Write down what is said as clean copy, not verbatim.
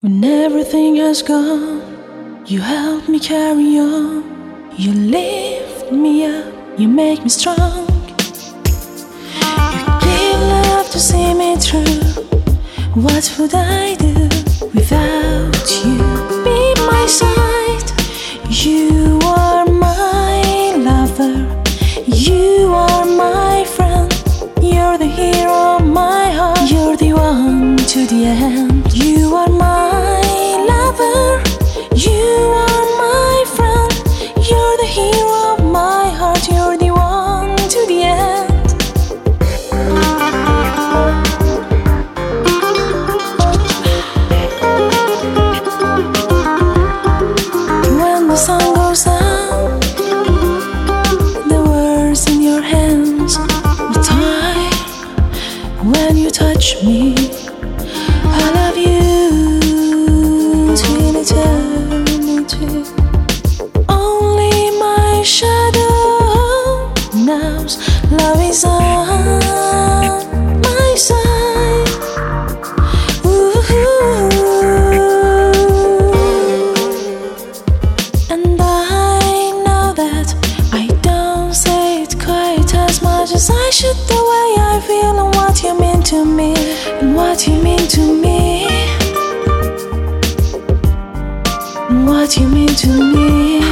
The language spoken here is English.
When everything has gone, you help me carry on. You lift me up, you make me strong. You give love to see me through. What would I do without you? Be my side. You are my lover. You are my friend. You're the hero of my heart. You're the one to the end. You are my lover. You are my friend. You're the hero of my heart. You're the one to the end. When the sun goes down, the words in your hands, the time when you touch me, I love you till eternity. Only my shadow knows love is on my side. And I know that I don't say it quite as much as I should. The way I feel and what you mean to me, and what you mean to me, and what you mean to me.